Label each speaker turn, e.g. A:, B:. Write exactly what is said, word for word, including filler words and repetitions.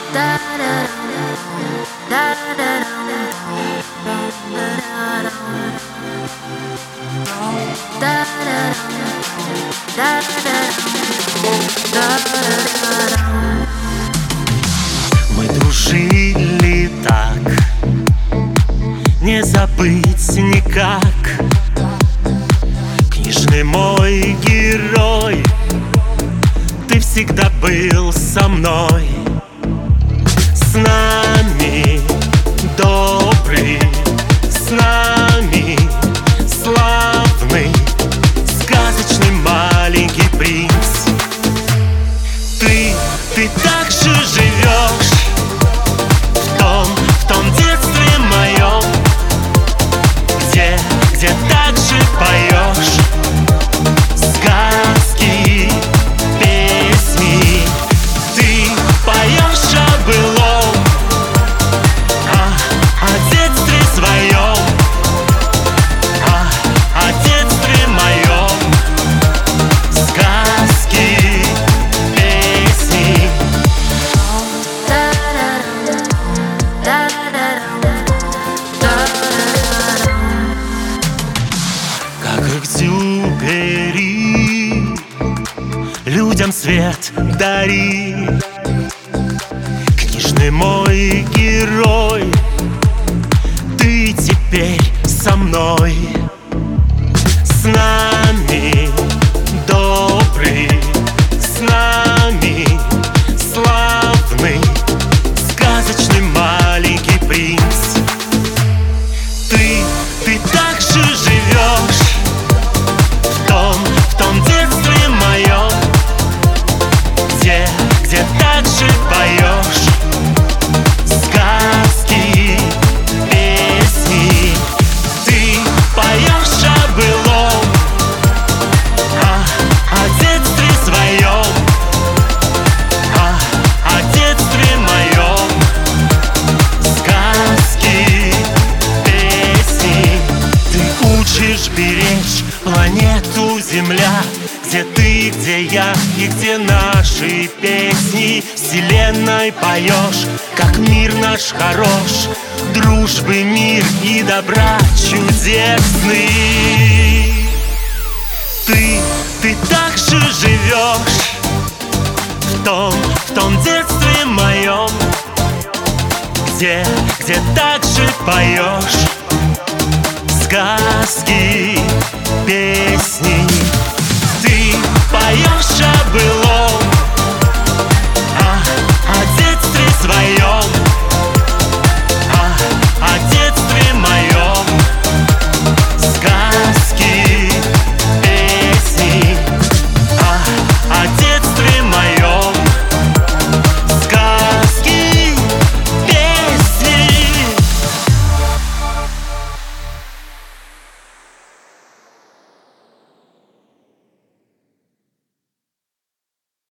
A: Мы дружили так, не забыть никак. Книжный мой герой, ты всегда был со мной. С нами добрый, с нами славный, сказочный маленький принц. Ты, ты так же живешь в том, в том детстве моем, где, где так же поешь сказки, песни. Ты поешь о былом, а, о детстве своем, а, о детстве моем. Сказки, песни. Как Экзюпери, людям свет дари. Книжный мой герой, ты теперь со мной. С нами добрый, с нами славный, сказочный маленький принц. Ты, ты так же живешь в том, в том детстве моем, где, где так же поешь сказки, песни. Ты поешь о былом, а, о детстве своем, а, о детстве моем. Сказки, песни. Ты учишь беречь планету Земля, где ты, где я и где наши песни. Вселенной поешь, как мир наш хорош, дружбы, мир и добра чудесный. Ты, ты так же живешь в том, в том детстве моем, где, где так же поешь сказки, песни. Ты поешь о былом,